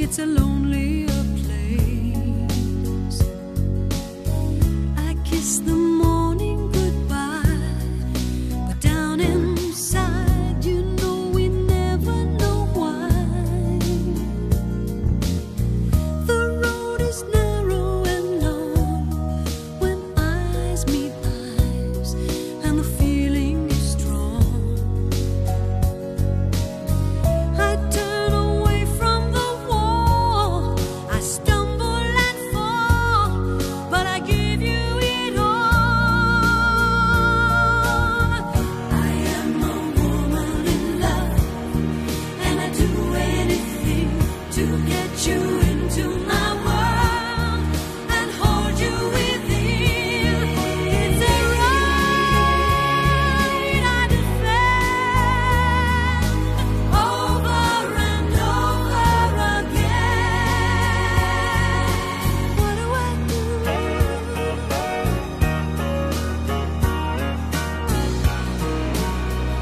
it's a lonelier place. I kiss the morning goodbye, but down inside you know we never know why. The road is narrow and long when eyes meet eyes, and the feeling is strong. I turn away from the wall, I stumble and fall, but I give you it all. I am a woman in love, and I do anything to get you into my world and hold you within. It's a right I defend over and over again. What do I do?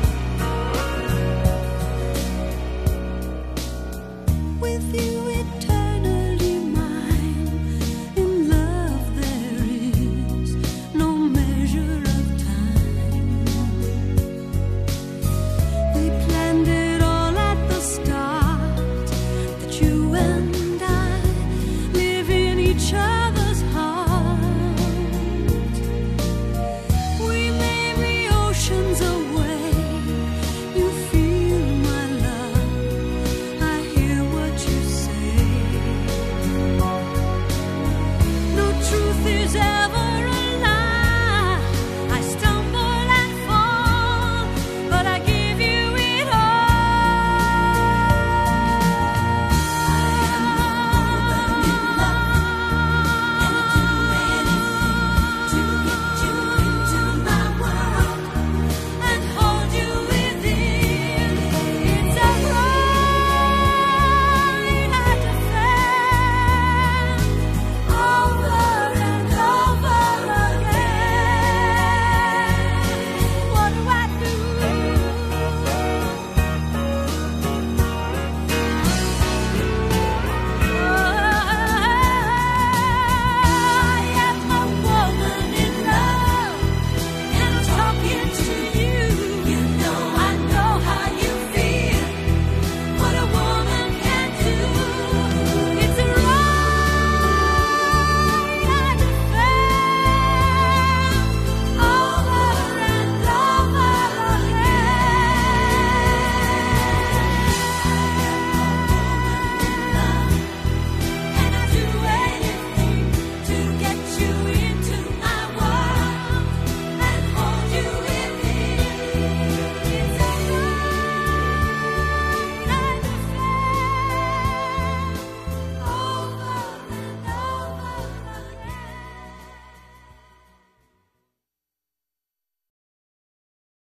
With you it